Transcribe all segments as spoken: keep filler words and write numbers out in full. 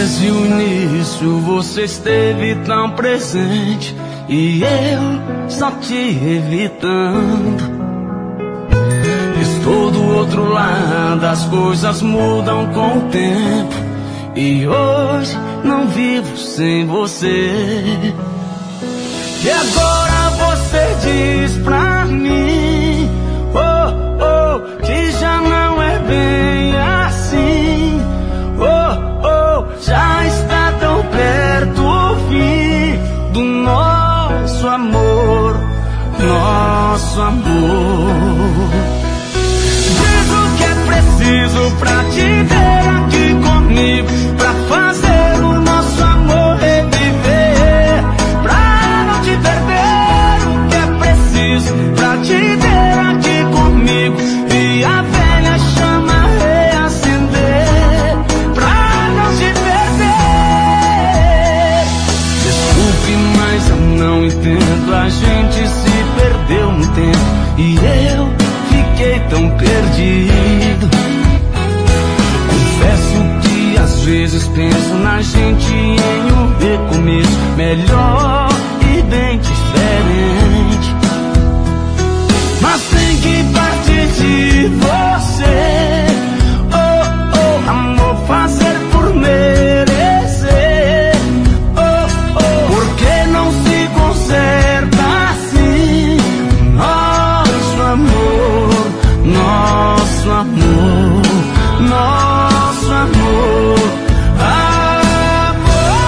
Desde o início você esteve tão presente e eu só te evitando. Estou do outro lado, as coisas mudam com o tempo e hoje não vivo sem você. E agora você diz pra mim, oh, oh, que já não é bem assim. Oh, oh, já está tão perto o fim do nosso amor, nosso amor. Diz o que é preciso pra te ter aqui comigo, pra fazer o nosso amor reviver, pra não te perder. O que é preciso pra te ter aqui comigo e a velha chama reacender, pra não te perder. Desculpe, mas eu não entendo, a gente se perdeu no tempo e eu fiquei tão perdido. Confesso que às vezes penso na gente em um recomeço melhor e bem diferente, mas tem que partir de você. Oh, oh, amor, fazer por merecer. Oh, oh, porque não se conserta assim nosso amor, nosso amor, nosso amor, amor.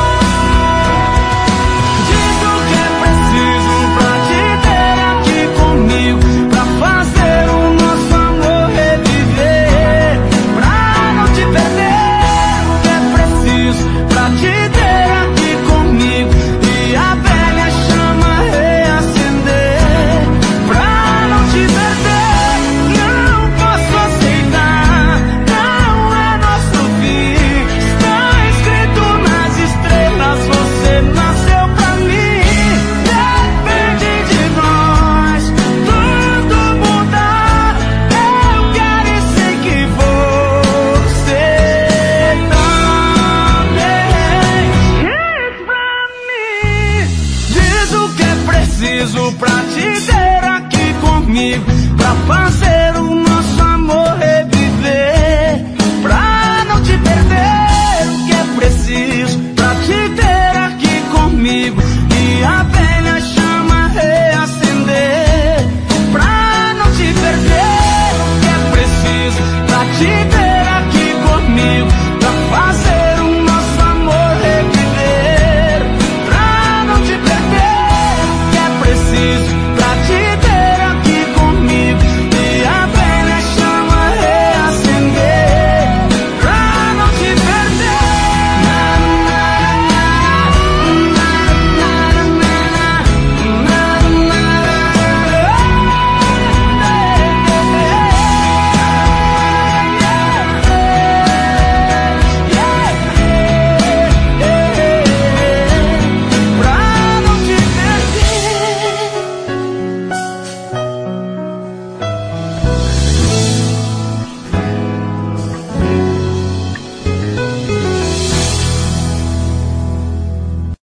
Diz o que é preciso pra te ter aqui comigo, pra fazer o nosso amor reviver, pra não te perder. O que é preciso pra te ter aqui comigo e a velha chama reacender, pra não te perder. Não posso aceitar, não é nosso fim, está escrito nas estrelas, você nasceu pra mim. Depende de nós tudo mudar, eu quero e sei que você também. Diz pra mim, diz o que é preciso pra te ter aqui comigo, pra fazer o